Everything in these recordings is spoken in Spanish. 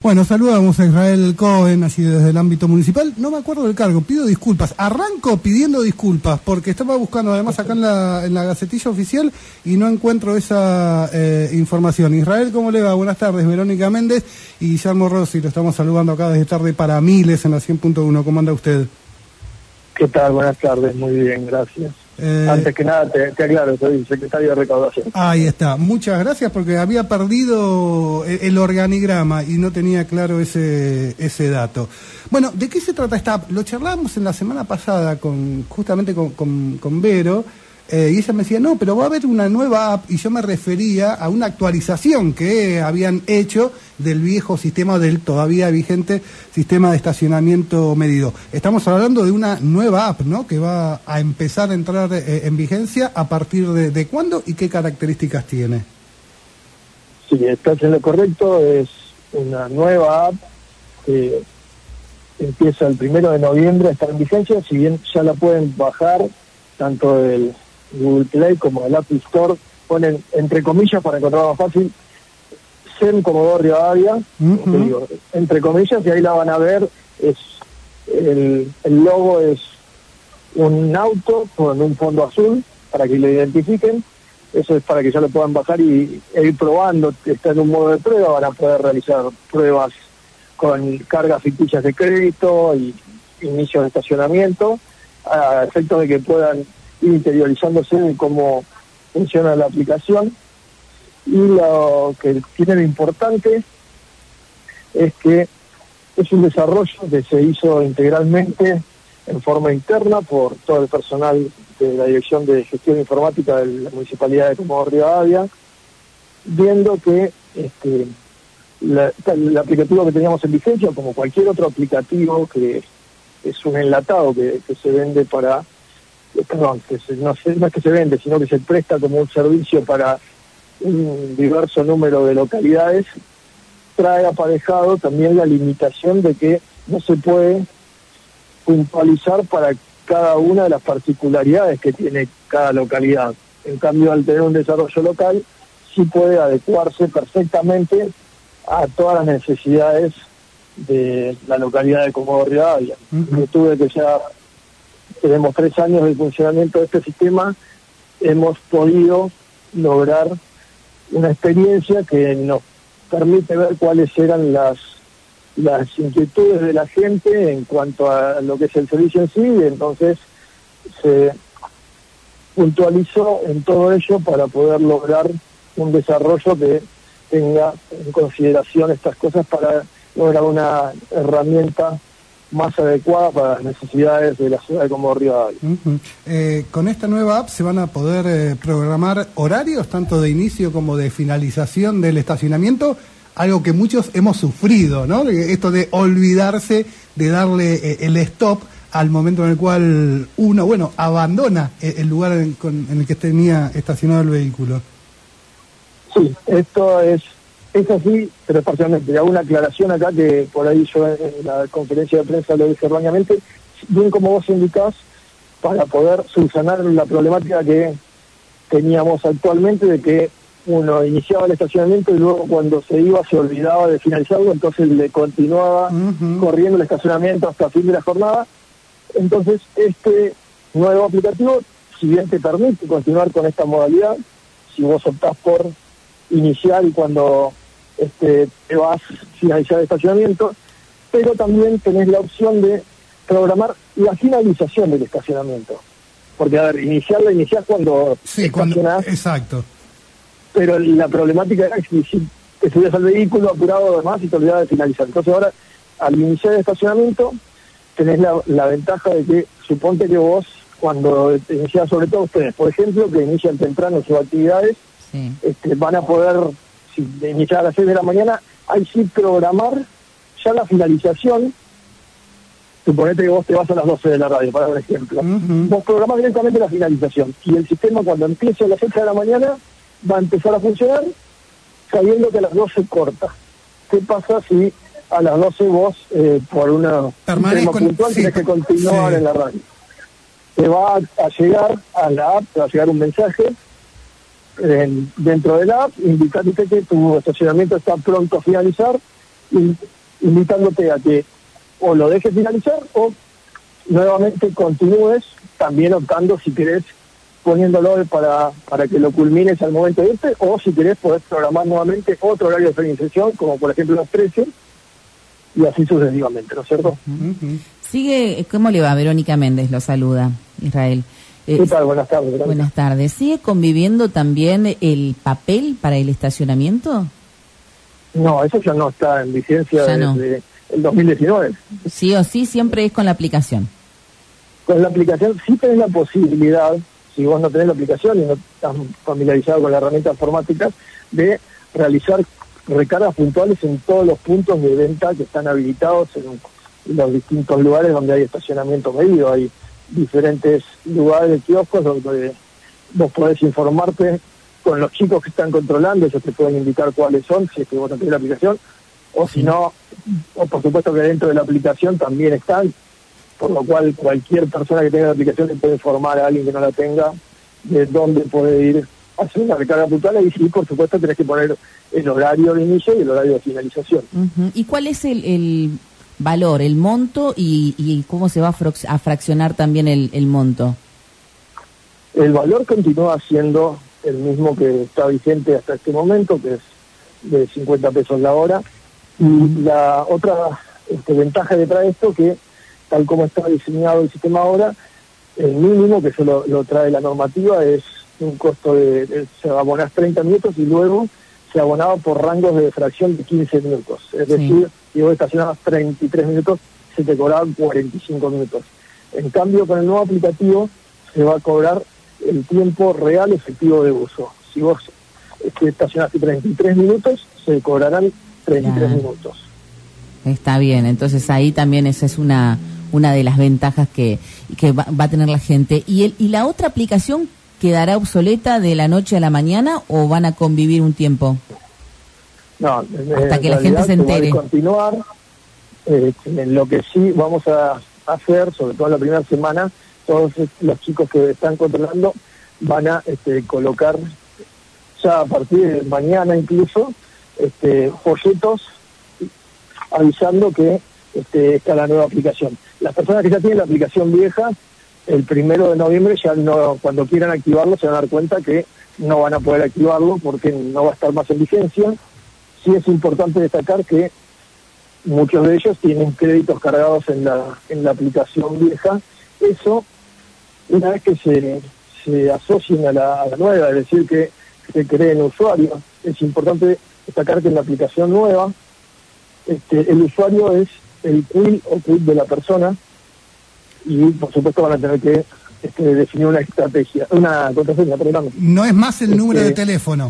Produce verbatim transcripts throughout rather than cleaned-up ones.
Bueno, saludamos a Israel Cohen, así desde el ámbito municipal. No me acuerdo del cargo, pido disculpas. Arranco pidiendo disculpas, porque estaba buscando además acá en la, en la Gacetilla Oficial y no encuentro esa eh, información. Israel, ¿cómo le va? Buenas tardes, Verónica Méndez y Guillermo Rossi. Lo estamos saludando acá desde tarde para Miles en la cien punto uno. ¿Cómo anda usted? ¿Qué tal? Buenas tardes, muy bien, gracias. Eh, Antes que nada, te, te aclaro, soy secretario de Recaudación. Ahí está, muchas gracias porque había perdido el, el organigrama y no tenía claro ese ese dato. Bueno, ¿de qué se trata esta app? Lo charlábamos en la semana pasada con justamente con, con, con Vero, eh, y ella me decía, no, pero va a haber una nueva app, y yo me refería a una actualización que habían hecho del viejo sistema, del todavía vigente sistema de estacionamiento medido. Estamos hablando de una nueva app, ¿no?, que va a empezar a entrar eh, en vigencia a partir de, de cuándo y qué características tiene. Sí, estás en lo correcto, es una nueva app que empieza el primero de noviembre a estar en vigencia, si bien ya la pueden bajar tanto del Google Play como del Apple Store, ponen entre comillas para encontrarla más fácil SEM Comodoro Rivadavia, uh-huh. digo, entre comillas, y ahí la van a ver. Es el, el logo es un auto con un fondo azul para que lo identifiquen. Eso es para que ya lo puedan bajar y e ir probando. Está en un modo de prueba, van a poder realizar pruebas con cargas ficticias de crédito y inicios de estacionamiento, a efectos de que puedan ir interiorizándose de cómo funciona la aplicación. Y lo que tiene de importante es que es un desarrollo que se hizo integralmente en forma interna por todo el personal de la Dirección de Gestión Informática de la Municipalidad de Comodoro Rivadavia, viendo que este, la, el aplicativo que teníamos en vigencia, como cualquier otro aplicativo que es un enlatado que, que se vende para, perdón, que se, no, se, no es que se vende, sino que se presta como un servicio para un diverso número de localidades, trae aparejado también la limitación de que no se puede puntualizar para cada una de las particularidades que tiene cada localidad. En cambio, al tener un desarrollo local, sí puede adecuarse perfectamente a todas las necesidades de la localidad de Comodoro Rivadavia. Uh-huh. Yo tuve que ya tenemos tres años de funcionamiento de este sistema, hemos podido lograr una experiencia que nos permite ver cuáles eran las las inquietudes de la gente en cuanto a lo que es el servicio en sí, y entonces se puntualizó en todo ello para poder lograr un desarrollo que tenga en consideración estas cosas para lograr una herramienta más adecuada para las necesidades de la ciudad de Comodoro Rivadavia. Uh-huh. Eh, con esta nueva app se van a poder eh, programar horarios tanto de inicio como de finalización del estacionamiento, algo que muchos hemos sufrido, ¿no? Esto de olvidarse de darle eh, el stop al momento en el cual uno, bueno, abandona el lugar en, con, en el que tenía estacionado el vehículo. Sí, esto es Es así, pero parcialmente. Hago una aclaración acá que por ahí yo en la conferencia de prensa lo dije erróneamente. Bien como vos indicás, para poder solucionar la problemática que teníamos actualmente de que uno iniciaba el estacionamiento y luego cuando se iba se olvidaba de finalizarlo, entonces le continuaba uh-huh. corriendo el estacionamiento hasta fin de la jornada. Entonces este nuevo aplicativo, si bien te permite continuar con esta modalidad, si vos optás por iniciar y cuando este, te vas a finalizar el estacionamiento, pero también tenés la opción de programar la finalización del estacionamiento. Porque, a ver, iniciarla, iniciar cuando sí, estacionás. Cuando, exacto. Pero la problemática era que si te subías al vehículo apurado además y te olvidabas de finalizar. Entonces ahora, al iniciar el estacionamiento, tenés la, la ventaja de que, suponte que vos, cuando te iniciás, sobre todo ustedes, por ejemplo, que inician temprano sus actividades, Sí. Este, van a poder, si iniciar a las seis de la mañana, ahí sí programar ya la finalización. Suponete que vos te vas a las doce de la radio, para un ejemplo. Uh-huh. Vos programás directamente la finalización y el sistema cuando empiece a las ocho de la mañana va a empezar a funcionar sabiendo que a las doce corta. ¿Qué pasa si a las doce vos, eh, por una, un tema puntual, sí, tenés que continuar sí. en la radio? Te va a, a llegar a la app, te va a llegar un mensaje En, dentro de la app, indicándote que tu estacionamiento está pronto a finalizar y invitándote a que o lo dejes finalizar o nuevamente continúes, también optando si querés poniéndolo para, para que lo culmines al momento de este, o si querés podés programar nuevamente otro horario de finalización, como por ejemplo los trece, y así sucesivamente, ¿no es cierto? Uh-huh. Sigue, ¿cómo le va? Verónica Méndez lo saluda, Israel. Eh, ¿Qué tal? Buenas tardes. Verónica. Buenas tardes. ¿Sigue conviviendo también el papel para el estacionamiento? No, eso ya no está en vigencia ya desde no. el dos mil diecinueve. Sí o sí, siempre es con la aplicación. Con la aplicación sí tenés la posibilidad, si vos no tenés la aplicación y no estás familiarizado con la herramienta informática, de realizar recargas puntuales en todos los puntos de venta que están habilitados en los distintos lugares donde hay estacionamiento medido. Hay diferentes lugares de kioscos donde vos podés informarte con los chicos que están controlando, ellos te pueden indicar cuáles son, si es que vos no tenés la aplicación, o si no, o por supuesto que dentro de la aplicación también están, por lo cual cualquier persona que tenga la aplicación le puede informar a alguien que no la tenga de dónde puede ir a hacer una recarga puntual, y sí, por supuesto, tenés que poner el horario de inicio y el horario de finalización. Uh-huh. ¿Y cuál es el, el valor, el monto y, y cómo se va a, frox, a fraccionar también el, el monto? El valor continúa siendo el mismo que está vigente hasta este momento, que es de cincuenta pesos la hora, y uh-huh. la otra este, ventaja que trae esto, que tal como está diseñado el sistema ahora, el mínimo que se lo, lo trae la normativa es un costo de, de se abonás treinta minutos y luego se abonaba por rangos de fracción de quince minutos. Es sí. decir, si vos estacionabas treinta y tres minutos, se te cobraban cuarenta y cinco minutos. En cambio, con el nuevo aplicativo se va a cobrar el tiempo real efectivo de uso. Si vos este, estacionaste treinta y tres minutos, se cobrarán treinta y tres claro. minutos. Está bien, entonces ahí también esa es una una de las ventajas que, que va, va a tener la gente. ¿Y, el, ¿Y la otra aplicación quedará obsoleta de la noche a la mañana o van a convivir un tiempo? No, hasta que la gente se entere. Va a continuar. Eh, en lo que sí vamos a hacer, sobre todo en la primera semana, todos los chicos que están controlando van a este, colocar ya a partir de mañana incluso este, folletos avisando que este, está la nueva aplicación. Las personas que ya tienen la aplicación vieja, el primero de noviembre, ya no, cuando quieran activarlo, se van a dar cuenta que no van a poder activarlo porque no va a estar más en vigencia. Sí es importante destacar que muchos de ellos tienen créditos cargados en la en la aplicación vieja. Eso, una vez que se, se asocien a la, a la nueva, es decir, que se creen usuarios, es importante destacar que en la aplicación nueva, este, el usuario es el Q I o Q I de la persona, y por supuesto van a tener que este, definir una estrategia, una contraseña, perdón. No es más el este, número de teléfono.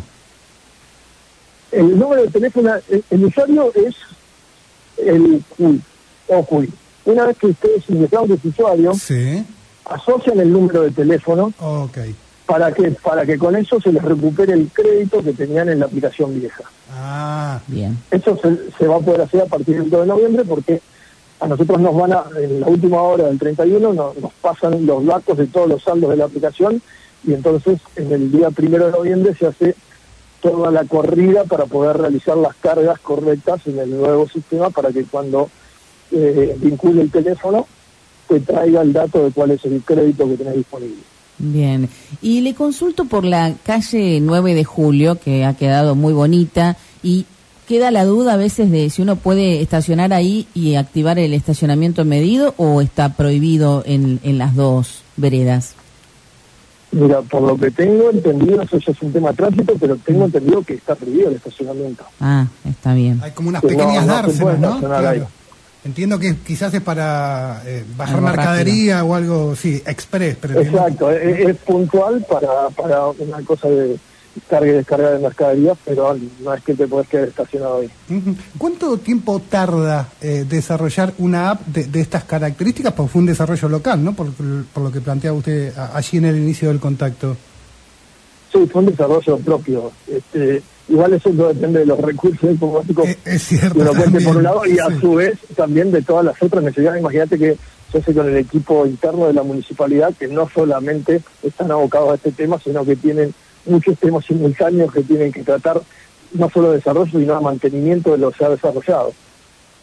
El número de teléfono, el, el usuario es el Q I o Q I. Una vez que ustedes ingresaron de su usuario, sí. asocian el número de teléfono okay. para que para que con eso se les recupere el crédito que tenían en la aplicación vieja. Ah, bien. Eso se, se va a poder hacer a partir del dos de noviembre porque a nosotros nos van a, en la última hora del treinta y uno, nos, nos pasan los datos de todos los saldos de la aplicación y entonces en el día primero de noviembre se hace toda la corrida para poder realizar las cargas correctas en el nuevo sistema para que cuando eh, vincule el teléfono te traiga el dato de cuál es el crédito que tenés disponible. Bien, y le consulto por la calle nueve de julio, que ha quedado muy bonita, y queda la duda a veces de si uno puede estacionar ahí y activar el estacionamiento medido o está prohibido en, en las dos veredas. Mira, por lo que tengo entendido, eso ya es un tema de tránsito, pero tengo entendido que está prohibido el estacionamiento. Ah, está bien. Hay como unas pequeñas no, dársenas, ¿no? ¿no? Claro. Entiendo que quizás es para eh, bajar algo mercadería rápido. O algo, sí, express. Pero exacto, que... es, es puntual para, para una cosa de carga y descarga de mercadería, pero no es que te puedes quedar estacionado ahí. Uh-huh. ¿Cuánto tiempo tarda eh, desarrollar una app de, de estas características? Porque fue un desarrollo local, ¿no? Por, por lo que planteaba usted allí en el inicio del contacto. Sí, fue un desarrollo propio. Este, igual eso no depende de los recursos informáticos es, es cierto, que lo cuente por un lado y sí. a su vez también de todas las otras necesidades. Imagínate que se hace con el equipo interno de la municipalidad que no solamente están abocados a este tema, sino que tienen muchos temas simultáneos que tienen que tratar no solo de desarrollo, sino de mantenimiento de lo que se ha desarrollado.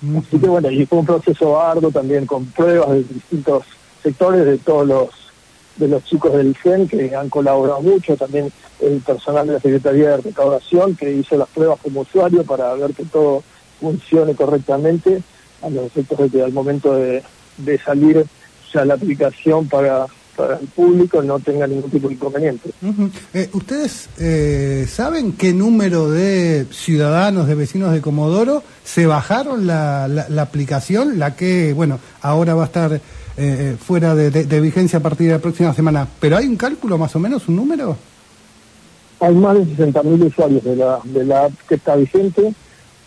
Uh-huh. Así que bueno, y fue un proceso arduo también con pruebas de distintos sectores, de todos los de los chicos del C E N que han colaborado mucho, también el personal de la Secretaría de Recaudación que hizo las pruebas como usuario para ver que todo funcione correctamente, a los efectos de que al momento de, de salir ya la aplicación para, para el público no tenga ningún tipo de inconveniente. Uh-huh. Eh, ¿Ustedes eh, saben qué número de ciudadanos, de vecinos de Comodoro se bajaron la, la, la aplicación, la que, bueno, ahora va a estar eh, fuera de, de, de vigencia a partir de la próxima semana? ¿Pero hay un cálculo más o menos, un número? Hay más de sesenta mil usuarios de la, de la app que está vigente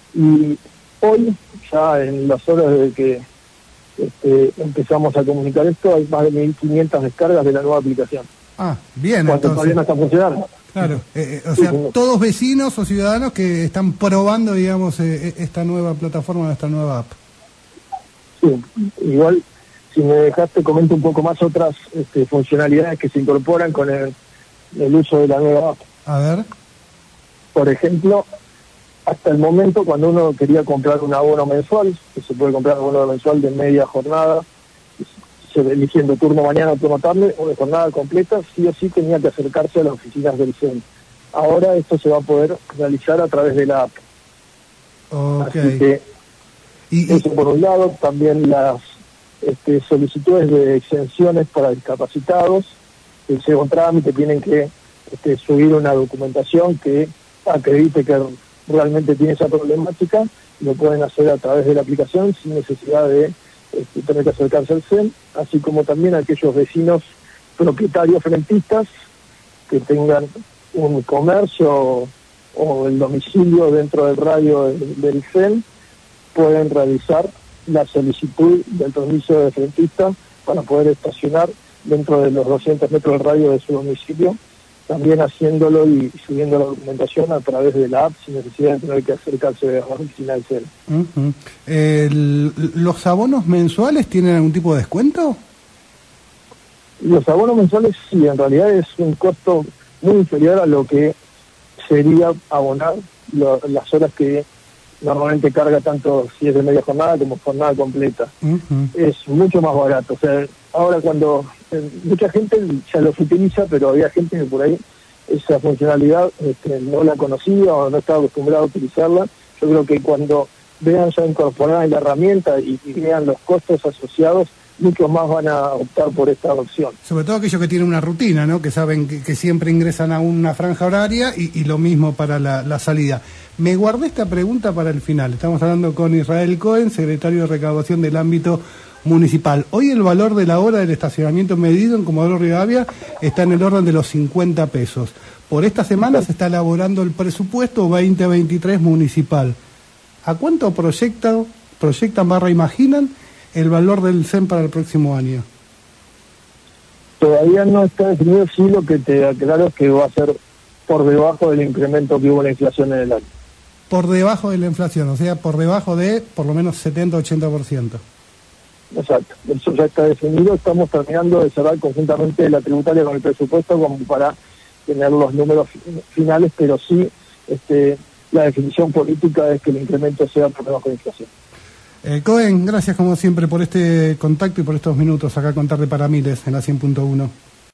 y hoy, ya en las horas de que este, empezamos a comunicar esto, hay más de mil quinientas descargas de la nueva aplicación. Ah, bien, cuando entonces. todavía no está funcionando. Claro, eh, o sea, todos vecinos o ciudadanos que están probando, digamos, eh, esta nueva plataforma, esta nueva app. Sí, igual, si me dejaste, comento un poco más otras este, funcionalidades que se incorporan con el, el uso de la nueva app. A ver. Por ejemplo, hasta el momento, cuando uno quería comprar un abono mensual, que se puede comprar un abono mensual de media jornada, eligiendo turno mañana, turno tarde, o de jornada completa, sí o sí tenía que acercarse a las oficinas del C E N. Ahora esto se va a poder realizar a través de la app. Okay. Así que, y, eso por un lado, también las este, solicitudes de exenciones para discapacitados, el segundo trámite tienen que este, subir una documentación que acredite que realmente tiene esa problemática, lo pueden hacer a través de la aplicación sin necesidad de este, tener que acercarse al C E N, así como también aquellos vecinos propietarios rentistas que tengan un comercio o el domicilio dentro del radio del, del C E N, pueden realizar la solicitud del permiso de rentista para poder estacionar dentro de los doscientos metros del radio de su domicilio, también haciéndolo y subiendo la documentación a través de la app sin necesidad de tener que acercarse a la oficina del C E N. Uh-huh. El, ¿Los abonos mensuales tienen algún tipo de descuento? Los abonos mensuales sí, en realidad es un costo muy inferior a lo que sería abonar lo, las horas que normalmente carga, tanto si es de media jornada como jornada completa. Uh-huh. Es mucho más barato. O sea, ahora cuando eh, mucha gente ya los utiliza, pero había gente que por ahí esa funcionalidad este, no la conocía o no estaba acostumbrada a utilizarla. Yo creo que cuando vean ya incorporada en la herramienta y, y vean los costos asociados, muchos más van a optar por esta opción. Sobre todo aquellos que tienen una rutina, ¿no? Que saben que, que siempre ingresan a una franja horaria y, y lo mismo para la, la salida. Me guardé esta pregunta para el final. Estamos hablando con Israel Cohen, secretario de Recaudación del ámbito municipal. Hoy el valor de la hora del estacionamiento medido en Comodoro Rivadavia está en el orden de los cincuenta pesos. Por esta semana se está elaborando el presupuesto veinte veintitrés municipal. ¿A cuánto proyectan, proyectan barra imaginan el valor del C E N para el próximo año? Todavía no está definido, sí, lo que te aclaro es que va a ser por debajo del incremento que hubo en la inflación en el año. Por debajo de la inflación, o sea, por debajo de por lo menos setenta a ochenta por ciento. Exacto, eso ya está definido. Estamos terminando de cerrar conjuntamente la tributaria con el presupuesto como para tener los números finales, pero sí este, la definición política es que el incremento sea por debajo de la inflación. Eh, Cohen, gracias como siempre por este contacto y por estos minutos acá con Tarde para Miles en la cien punto uno.